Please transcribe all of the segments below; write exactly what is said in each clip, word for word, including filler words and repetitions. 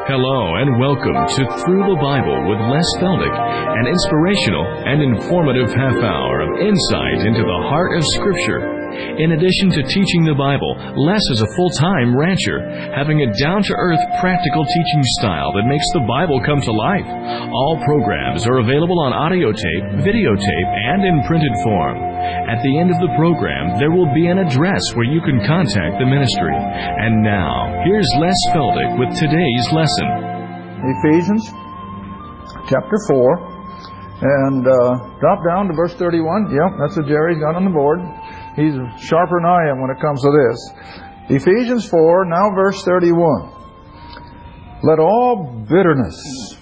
Hello and welcome to Through the Bible with Les Feldick, an inspirational and informative half hour of insight into the heart of Scripture. In addition to teaching the Bible, Les is a full-time rancher, having a down-to-earth practical teaching style that makes the Bible come to life. All programs are available on audio tape, videotape, and in printed form. At the end of the program, there will be an address where you can contact the ministry. And now, here's Les Feldick with today's lesson. Ephesians chapter four, and uh, drop down to verse thirty-one. Yep, that's what Jerry's got on the board. He's sharper than I am when it comes to this. Ephesians four, now verse thirty-one. Let all bitterness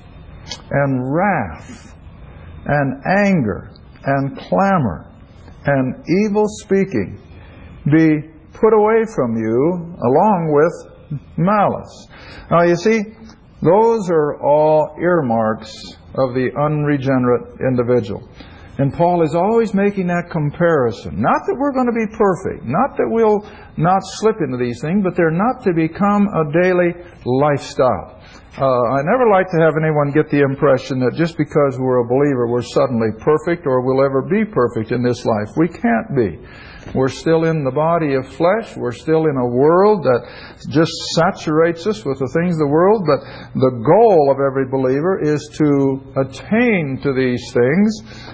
and wrath and anger and clamor and evil speaking be put away from you, along with malice. Now you see, those are all earmarks of the unregenerate individual. And Paul is always making that comparison. Not that we're going to be perfect, not that we'll not slip into these things, but they're not to become a daily lifestyle. Uh, I never like to have anyone get the impression that just because we're a believer, we're suddenly perfect or we'll ever be perfect in this life. We can't be. We're still in the body of flesh. We're still in a world that just saturates us with the things of the world. But the goal of every believer is to attain to these things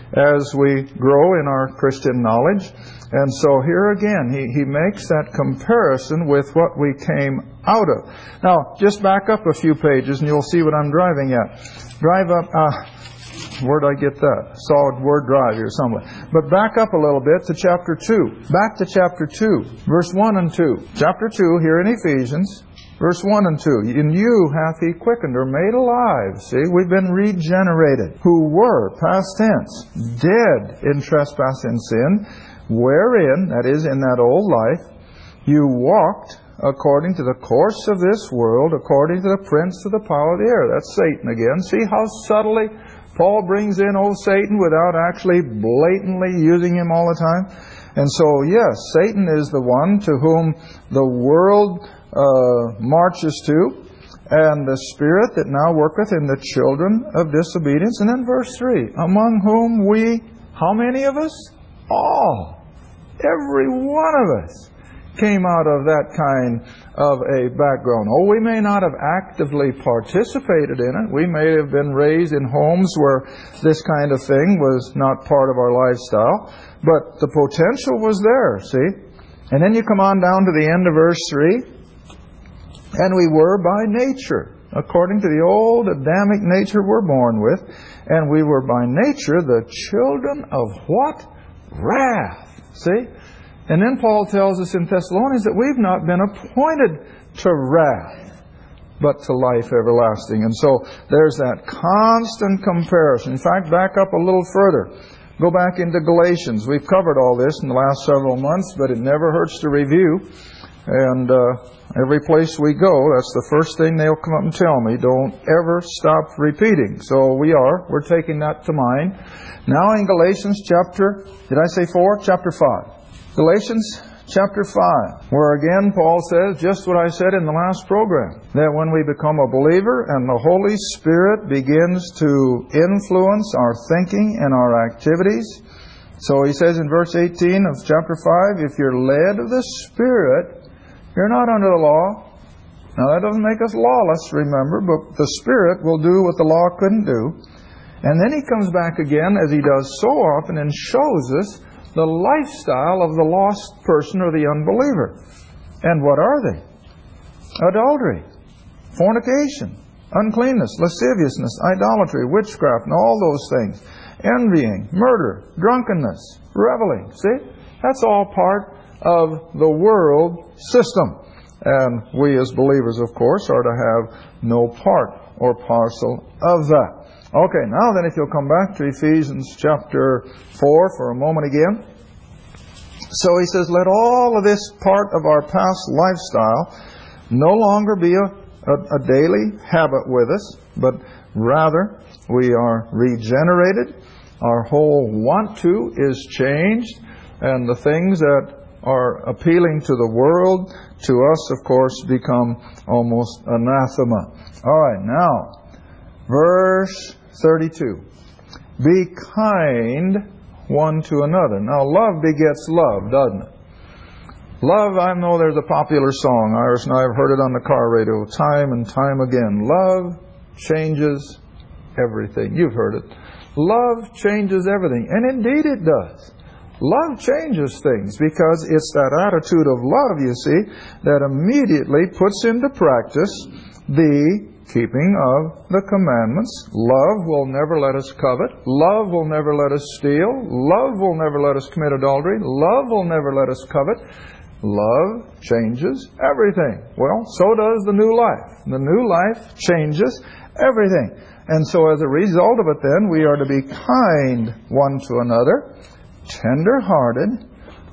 as we grow in our Christian knowledge. And so here again, he, he makes that comparison with what we came out of. Now, just back up a few pages and you'll see what I'm driving at. Drive up, uh, where'd I get that? Saw word drive here somewhere. But back up a little bit to chapter two. Back to chapter two, verse one and two. Chapter two here in Ephesians, verse one and two. In you hath he quickened, or made alive. See, we've been regenerated. Who were, past tense, dead in trespass and sin, wherein, that is, in that old life, you walked according to the course of this world, according to the prince of the power of the air. That's Satan again. See how subtly Paul brings in old Satan without actually blatantly using him all the time? And so, yes, Satan is the one to whom the world uh, marches to, and the spirit that now worketh in the children of disobedience. And then verse three, among whom we, how many of us? All. Every one of us came out of that kind of a background. Oh, we may not have actively participated in it. We may have been raised in homes where this kind of thing was not part of our lifestyle. But the potential was there, see? And then you come on down to the end of verse three. And we were by nature, according to the old Adamic nature we're born with. And we were by nature the children of what? Wrath. See? And then Paul tells us in Thessalonians that we've not been appointed to wrath, but to life everlasting. And so there's that constant comparison. In fact, back up a little further. Go back into Galatians. We've covered all this in the last several months, but it never hurts to review. And uh, every place we go, that's the first thing they'll come up and tell me. Don't ever stop repeating. So we are. We're taking that to mind. Now in Galatians chapter, did I say four? Chapter five. Galatians chapter five, where again Paul says just what I said in the last program, that when we become a believer and the Holy Spirit begins to influence our thinking and our activities. So he says in verse eighteen of chapter five, if you're led of the Spirit, you're not under the law. Now that doesn't make us lawless, remember, but the Spirit will do what the law couldn't do. And then he comes back again, as he does so often, and shows us the lifestyle of the lost person or the unbeliever. And what are they? Adultery, fornication, uncleanness, lasciviousness, idolatry, witchcraft, and all those things. Envying, murder, drunkenness, reveling. See? That's all part of the world system. And we as believers, of course, are to have no part or parcel of that. Okay, now then if you'll come back to Ephesians chapter four for a moment again. So he says, let all of this part of our past lifestyle no longer be a, a, a daily habit with us, but rather we are regenerated. Our whole want to is changed, and the things that are appealing to the world, to us, of course, become almost anathema. All right, now, verse thirty-two. Be kind one to another. Now, love begets love, doesn't it? Love, I know there's a popular song. Iris and I have heard it on the car radio time and time again. Love changes everything. You've heard it. Love changes everything. And indeed it does. Love changes things because it's that attitude of love, you see, that immediately puts into practice the keeping of the commandments. Love will never let us covet. Love will never let us steal. Love will never let us commit adultery. Love will never let us covet. Love changes everything. Well, so does the new life. The new life changes everything. And so as a result of it then, we are to be kind one to another, tender-hearted,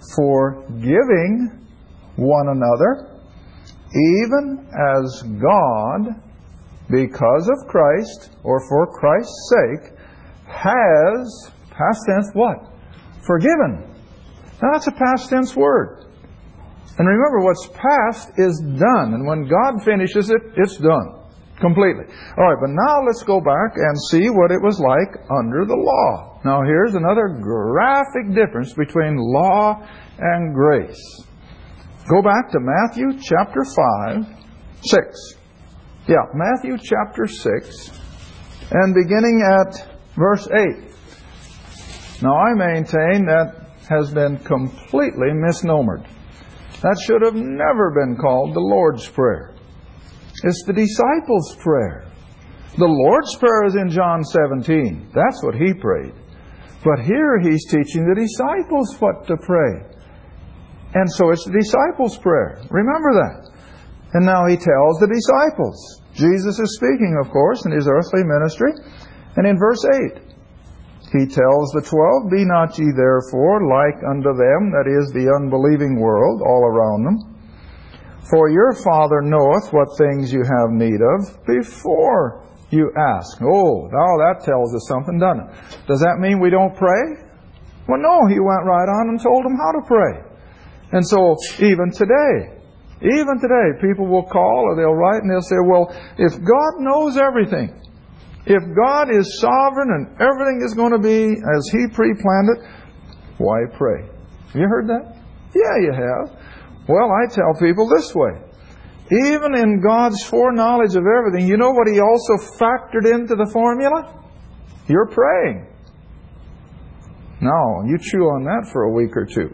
forgiving one another, even as God, because of Christ, or for Christ's sake, has, past tense, what? Forgiven. Now that's a past tense word. And remember, what's past is done. And when God finishes it, it's done. Completely. All right, but now let's go back and see what it was like under the law. Now here's another graphic difference between law and grace. Go back to Matthew chapter five, six. Yeah, Matthew chapter six, and beginning at verse eight. Now I maintain that has been completely misnomered. That should have never been called the Lord's Prayer. It's the disciples' prayer. The Lord's Prayer is in John seventeen. That's what He prayed. But here He's teaching the disciples what to pray. And so it's the disciples' prayer. Remember that. And now He tells the disciples. Jesus is speaking, of course, in His earthly ministry. And in verse eight, He tells the twelve, Be not ye therefore like unto them, that is, the unbelieving world all around them. For your Father knoweth what things you have need of before you ask. Oh, now that tells us something, doesn't it? Does that mean we don't pray? Well, no, He went right on and told them how to pray. And so, even today, even today, people will call or they'll write and they'll say, well, if God knows everything, if God is sovereign and everything is going to be as He pre-planned it, why pray? Have you heard that? Yeah, you have. Well, I tell people this way. Even in God's foreknowledge of everything, you know what He also factored into the formula? You're praying. Now, you chew on that for a week or two.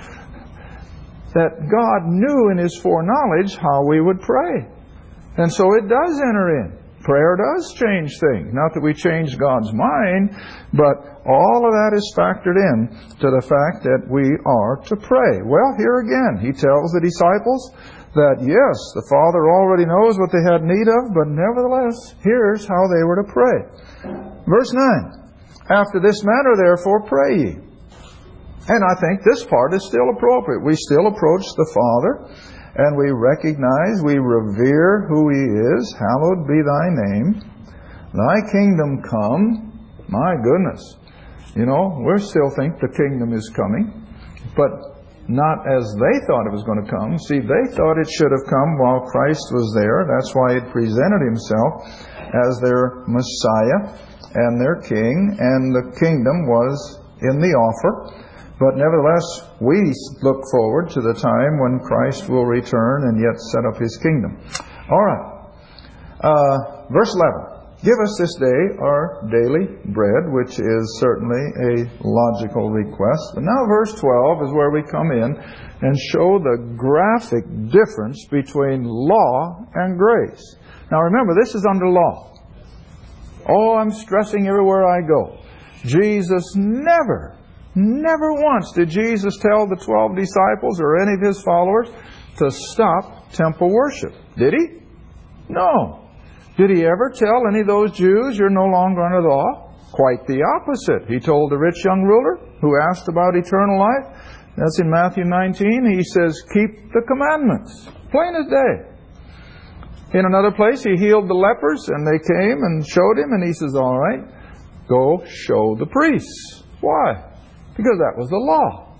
That God knew in His foreknowledge how we would pray. And so it does enter in. Prayer does change things. Not that we change God's mind, but all of that is factored in to the fact that we are to pray. Well, here again, He tells the disciples that yes, the Father already knows what they had need of, but nevertheless, here's how they were to pray. Verse nine, After this manner, therefore, pray ye. And I think this part is still appropriate. We still approach the Father, and we recognize, we revere who He is. Hallowed be Thy name. Thy kingdom come. My goodness. You know, we still think the kingdom is coming, but not as they thought it was going to come. See, they thought it should have come while Christ was there. That's why He presented Himself as their Messiah and their King, and the kingdom was in the offer. But nevertheless, we look forward to the time when Christ will return and yet set up His kingdom. All right. Uh, verse eleven. Give us this day our daily bread, which is certainly a logical request. But now verse twelve is where we come in and show the graphic difference between law and grace. Now remember, this is under law. Oh, I'm stressing everywhere I go. Jesus never, never once did Jesus tell the twelve disciples or any of His followers to stop temple worship. Did He? No. Did He ever tell any of those Jews, you're no longer under the law? Quite the opposite. He told the rich young ruler who asked about eternal life, that's in Matthew nineteen, He says, keep the commandments. Plain as day. In another place, He healed the lepers, and they came and showed Him, and He says, all right, go show the priests. Why? Because that was the law.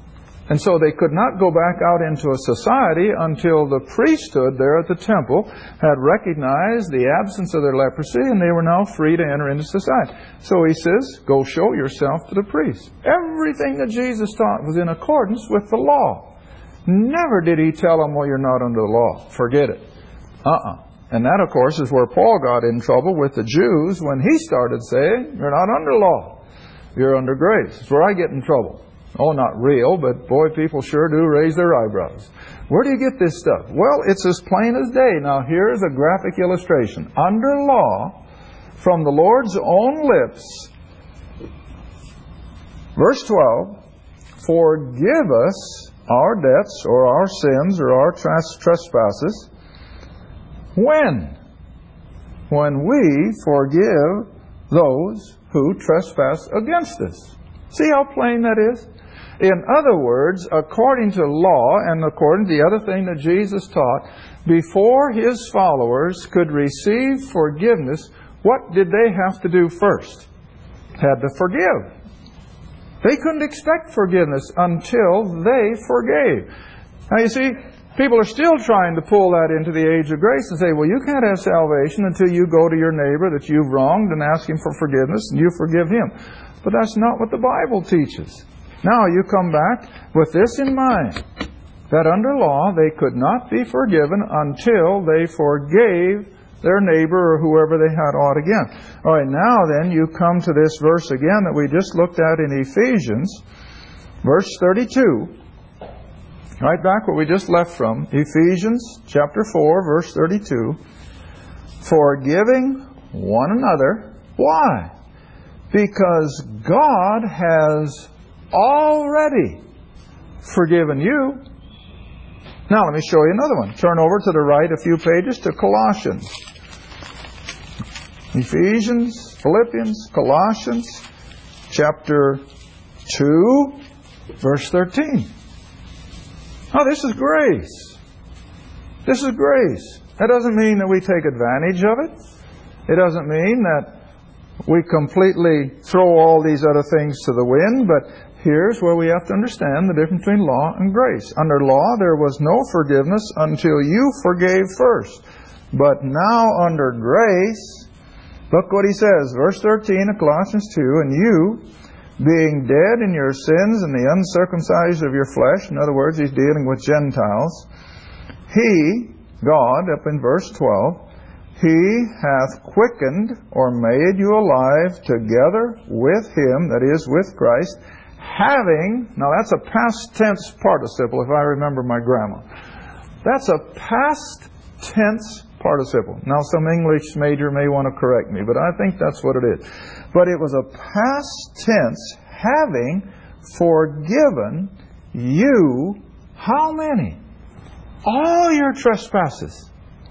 And so they could not go back out into a society until the priesthood there at the temple had recognized the absence of their leprosy, and they were now free to enter into society. So he says, go show yourself to the priest. Everything that Jesus taught was in accordance with the law. Never did he tell them, well, you're not under the law. Forget it. Uh-uh. And that, of course, is where Paul got in trouble with the Jews when he started saying, you're not under law. You're under grace. That's where I get in trouble. Oh, not real, but boy, people sure do raise their eyebrows. Where do you get this stuff? Well, it's as plain as day. Now, here's a graphic illustration. Under law, from the Lord's own lips, verse twelve, forgive us our debts or our sins or our trespasses. When? When we forgive those who trespass against us. See how plain that is? In other words, according to law and according to the other thing that Jesus taught, before His followers could receive forgiveness, what did they have to do first? Had to forgive. They couldn't expect forgiveness until they forgave. Now you see, people are still trying to pull that into the age of grace and say, well, you can't have salvation until you go to your neighbor that you've wronged and ask him for forgiveness and you forgive him. But that's not what the Bible teaches. Now you come back with this in mind, that under law they could not be forgiven until they forgave their neighbor or whoever they had aught against. All right, now then you come to this verse again that we just looked at in Ephesians, verse thirty-two. Right back where we just left from, Ephesians chapter four, verse thirty-two. Forgiving one another. Why? Because God has already forgiven you. Now let me show you another one. Turn over to the right a few pages to Colossians. Ephesians, Philippians, Colossians, chapter two, verse thirteen. Oh, this is grace. This is grace. That doesn't mean that we take advantage of it. It doesn't mean that we completely throw all these other things to the wind, but here's where we have to understand the difference between law and grace. Under law, there was no forgiveness until you forgave first. But now under grace, look what he says, verse thirteen of Colossians two, and you, being dead in your sins and the uncircumcision of your flesh, in other words, he's dealing with Gentiles, He, God, up in verse twelve, He hath quickened or made you alive together with Him, that is, with Christ, having, now that's a past tense participle if I remember my grammar. That's a past tense participle. Now some English major may want to correct me, but I think that's what it is. But it was a past tense, having forgiven you, how many? All your trespasses.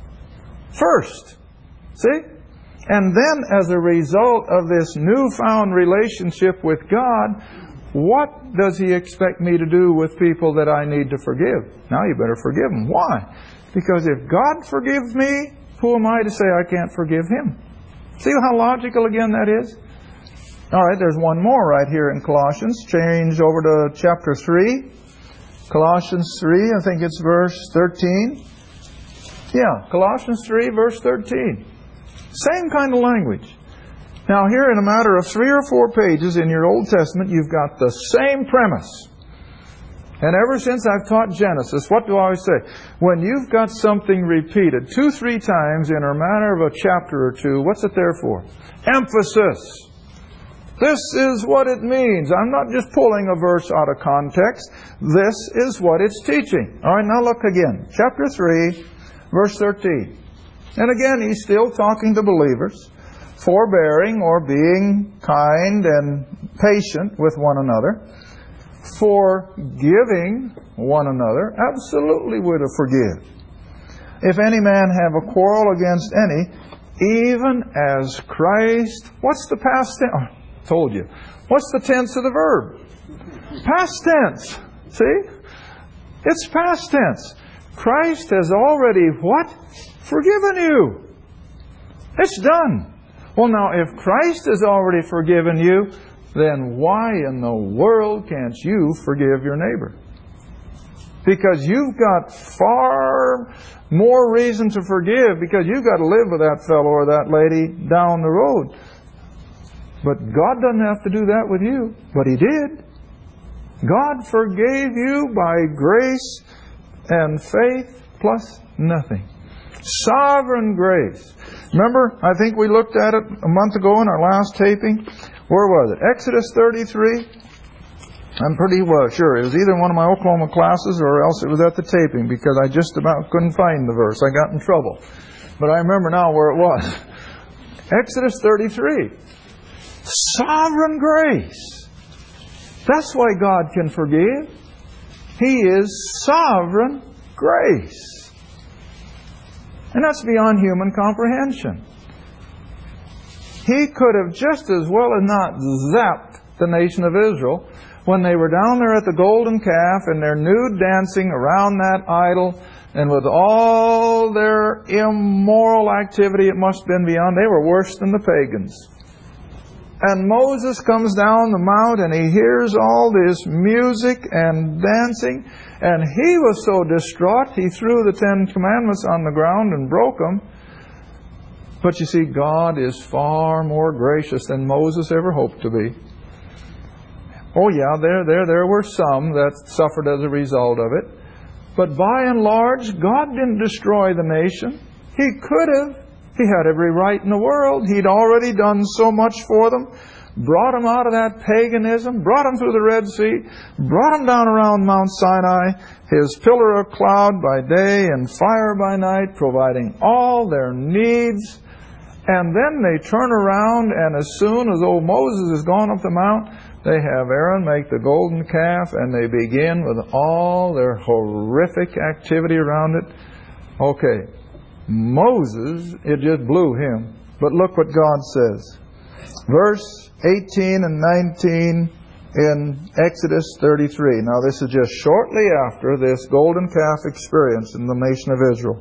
First. See? And then as a result of this newfound relationship with God, what does He expect me to do with people that I need to forgive? Now you better forgive them. Why? Because if God forgives me, who am I to say I can't forgive Him? See how logical again that is? All right, there's one more right here in Colossians. Change over to chapter three. Colossians three, I think it's verse thirteen. Yeah, Colossians three, verse thirteen. Same kind of language. Now here in a matter of three or four pages in your Old Testament, you've got the same premise. And ever since I've taught Genesis, what do I always say? When you've got something repeated two, three times in a matter of a chapter or two, what's it there for? Emphasis. This is what it means. I'm not just pulling a verse out of context. This is what it's teaching. All right, now look again. Chapter three, verse thirteen. And again, he's still talking to believers. Forbearing or being kind and patient with one another. Forgiving one another. Absolutely we're to forgive. If any man have a quarrel against any, even as Christ... What's the past tense? Oh, I told you. What's the tense of the verb? Past tense. See? It's past tense. Christ has already what? Forgiven you. It's done. Well, now, if Christ has already forgiven you, then why in the world can't you forgive your neighbor? Because you've got far more reason to forgive, because you've got to live with that fellow or that lady down the road. But God doesn't have to do that with you. But He did. God forgave you by grace and faith plus nothing. Sovereign grace. Remember, I think we looked at it a month ago in our last taping. Where was it? Exodus thirty-three. I'm pretty well sure it was either one of my Oklahoma classes or else it was at the taping, because I just about couldn't find the verse. I got in trouble. But I remember now where it was. Exodus thirty-three. Sovereign grace. That's why God can forgive. He is sovereign grace. And that's beyond human comprehension. He could have just as well as not zapped the nation of Israel when they were down there at the golden calf and their nude dancing around that idol, and with all their immoral activity, it must have been beyond. They were worse than the pagans. And Moses comes down the mount and he hears all this music and dancing, and he was so distraught he threw the Ten Commandments on the ground and broke them. But you see, God is far more gracious than Moses ever hoped to be. Oh yeah, there, there, there were some that suffered as a result of it. But by and large, God didn't destroy the nation. He could have. He had every right in the world. He'd already done so much for them. Brought them out of that paganism. Brought them through the Red Sea. Brought them down around Mount Sinai. His pillar of cloud by day and fire by night, providing all their needs. And then they turn around, and as soon as old Moses has gone up the mount, they have Aaron make the golden calf, and they begin with all their horrific activity around it. Okay, Moses, it just blew him. But look what God says. Verse eighteen and nineteen in Exodus thirty-three. Now this is just shortly after this golden calf experience in the nation of Israel.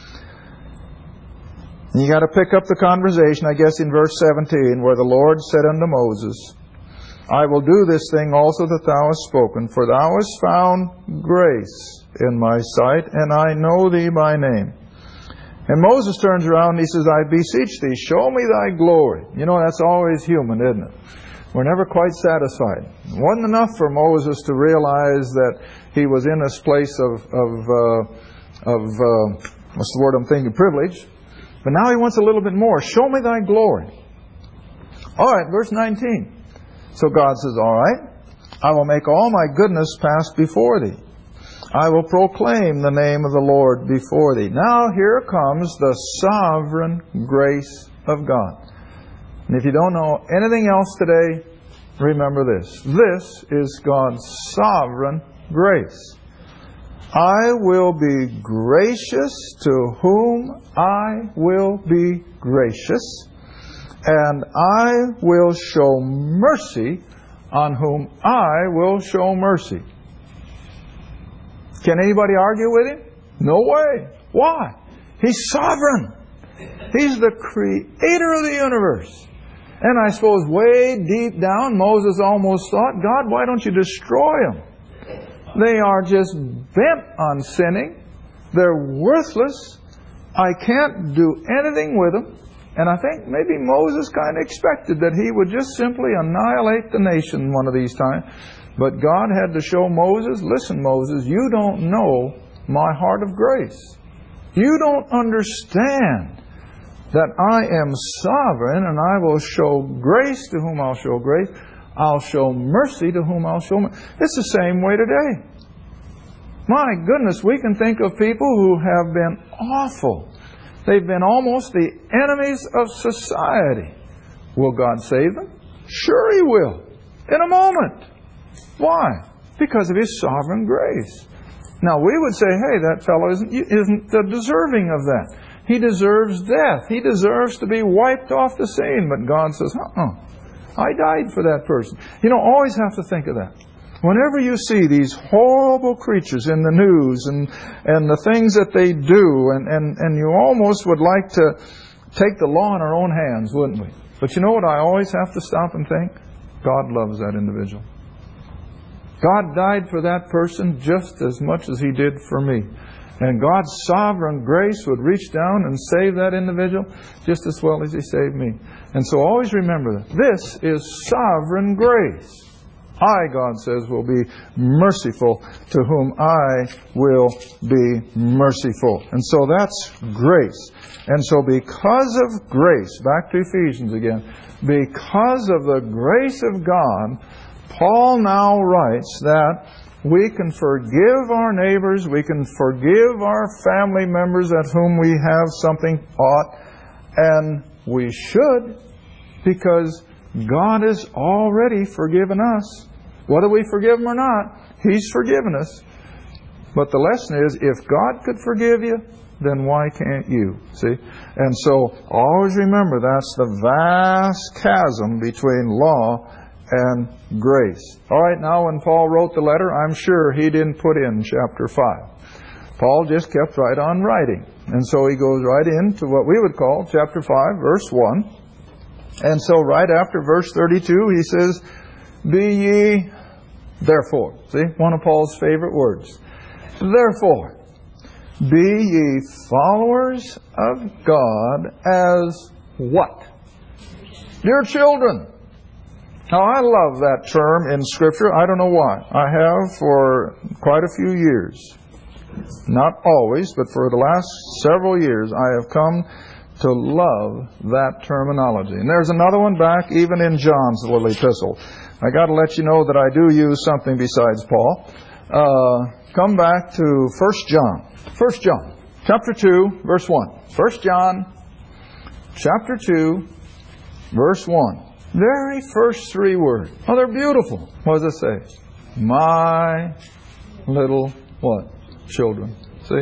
And you got to pick up the conversation, I guess, in verse seventeen, where the Lord said unto Moses, I will do this thing also that thou hast spoken, for thou hast found grace in my sight, and I know thee by name. And Moses turns around and he says, I beseech thee, show me thy glory. You know, that's always human, isn't it? We're never quite satisfied. It wasn't enough for Moses to realize that he was in this place of, of, uh, of uh, what's the word I'm thinking, privilege. But now he wants a little bit more. Show me thy glory. All right, verse nineteen. So God says, all right, I will make all my goodness pass before thee. I will proclaim the name of the Lord before thee. Now here comes the sovereign grace of God. And if you don't know anything else today, remember this. This is God's sovereign grace. I will be gracious to whom I will be gracious, and I will show mercy on whom I will show mercy. Can anybody argue with him? No way. Why? He's sovereign. He's the creator of the universe. And I suppose way deep down, Moses almost thought, God, why don't you destroy them? They are just bent on sinning. They're worthless. I can't do anything with them. And I think maybe Moses kind of expected that he would just simply annihilate the nation one of these times. But God had to show Moses, listen, Moses, you don't know my heart of grace. You don't understand that I am sovereign, and I will show grace to whom I'll show grace. I'll show mercy to whom I'll show mercy. It's the same way today. My goodness, we can think of people who have been awful. They've been almost the enemies of society. Will God save them? Sure He will. In a moment. Why? Because of His sovereign grace. Now we would say, hey, that fellow isn't, isn't deserving of that. He deserves death. He deserves to be wiped off the scene. But God says, uh-uh. I died for that person. You know, always have to think of that. Whenever you see these horrible creatures in the news and, and the things that they do, and, and, and you almost would like to take the law in our own hands, wouldn't we? But you know what I always have to stop and think? God loves that individual. God died for that person just as much as He did for me. And God's sovereign grace would reach down and save that individual just as well as He saved me. And so always remember that. This is sovereign grace. I, God says, will be merciful to whom I will be merciful. And so that's grace. And so because of grace, back to Ephesians again, because of the grace of God, Paul now writes that we can forgive our neighbors, we can forgive our family members at whom we have something ought, and we should, because God has already forgiven us. Whether we forgive Him or not, He's forgiven us. But the lesson is, if God could forgive you, then why can't you? See? And so, always remember, that's the vast chasm between law and grace. All right, now when Paul wrote the letter, I'm sure he didn't put in chapter five. Paul just kept right on writing. And so he goes right into what we would call chapter five, verse one. And so right after verse thirty-two, he says, be ye therefore. See, one of Paul's favorite words. Therefore, be ye followers of God as what? Dear children. Now, I love that term in Scripture. I don't know why. I have for quite a few years. Not always, but for the last several years, I have come to love that terminology. And there's another one back even in John's little epistle. I got to let you know that I do use something besides Paul. Uh, come back to First John. First John, chapter two, verse one. First John, chapter two, verse one. Very first three words. Oh, they're beautiful. What does it say? My little what? Children. See?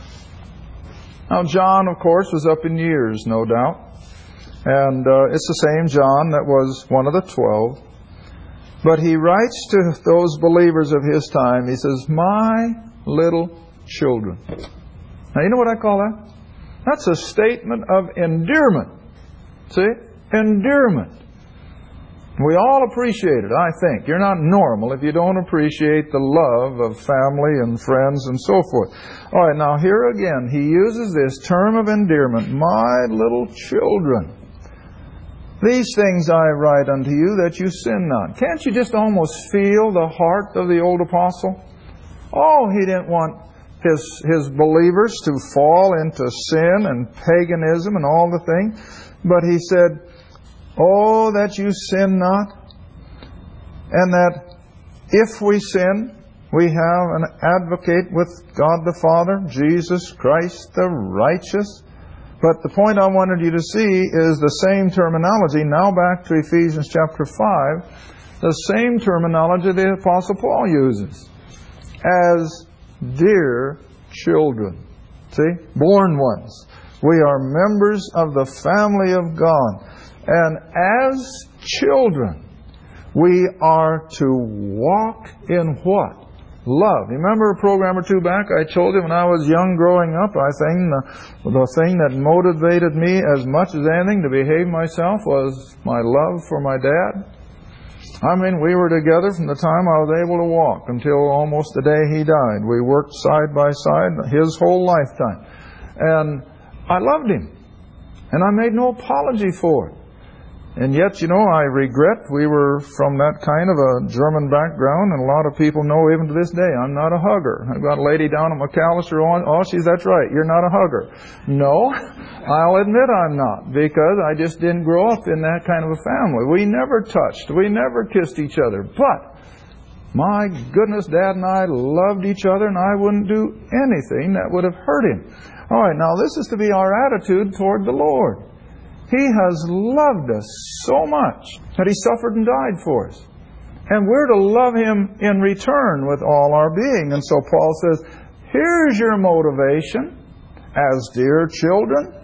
Now, John, of course, was up in years, no doubt. And uh, it's the same John that was one of the twelve. But he writes to those believers of his time, he says, my little children. Now, you know what I call that? That's a statement of endearment. See? Endearment. We all appreciate it, I think. You're not normal if you don't appreciate the love of family and friends and so forth. All right, now here again, he uses this term of endearment, my little children. These things I write unto you that you sin not. Can't you just almost feel the heart of the old apostle? Oh, he didn't want his, his believers to fall into sin and paganism and all the things. But he said, oh, that you sin not, and that if we sin, we have an advocate with God the Father, Jesus Christ the righteous. But the point I wanted you to see is the same terminology, now back to Ephesians chapter five, the same terminology the Apostle Paul uses, as dear children. See? Born ones. We are members of the family of God. And as children, we are to walk in what? Love. Remember a program or two back, I told you when I was young growing up, I think the, the thing that motivated me as much as anything to behave myself was my love for my dad. I mean, we were together from the time I was able to walk until almost the day he died. We worked side by side his whole lifetime. And I loved him. And I made no apology for it. And yet, you know, I regret we were from that kind of a German background, and a lot of people know even to this day, I'm not a hugger. I've got a lady down at McAllister on, oh, she's, that's right, you're not a hugger. No, I'll admit I'm not, because I just didn't grow up in that kind of a family. We never touched, we never kissed each other, but my goodness, Dad and I loved each other, and I wouldn't do anything that would have hurt him. All right, now this is to be our attitude toward the Lord. He has loved us so much that He suffered and died for us. And we're to love Him in return with all our being. And so Paul says, here's your motivation. As dear children,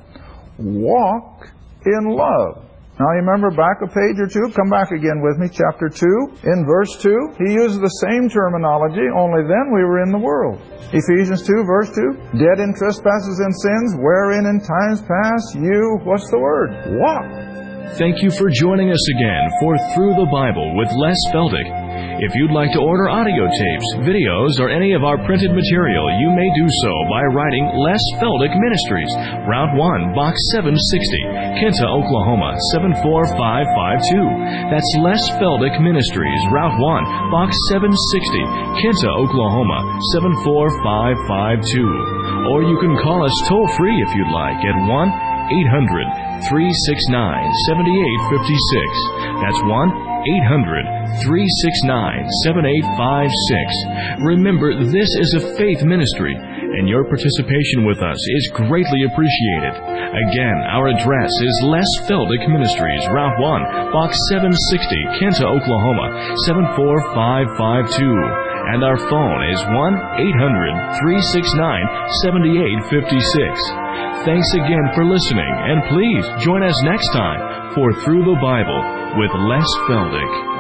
walk in love. Now you remember back a page or two, come back again with me, chapter two, in verse two. He uses the same terminology, only then we were in the world. Ephesians two, verse two, dead in trespasses and sins, wherein in times past you, what's the word? Walk. Thank you for joining us again for Through the Bible with Les Feldick. If you'd like to order audio tapes, videos, or any of our printed material, you may do so by writing Les Feldick Ministries, Route one, Box seven sixty, Kinta, Oklahoma, seven four five five two. That's Les Feldick Ministries, Route one, Box seven sixty, Kinta, Oklahoma, seven four five five two. Or you can call us toll-free if you'd like at one eight hundred, three six nine, seven eight five six. That's one eight hundred, three six nine, seven eight five six. Remember, this is a faith ministry, and your participation with us is greatly appreciated. Again, our address is Les Feldick Ministries, Route one, Box seven sixty, Kinta, Oklahoma, seven four five five two. And our phone is one eight hundred, three six nine, seven eight five six. Thanks again for listening, and please join us next time for Through the Bible with Les Feldick.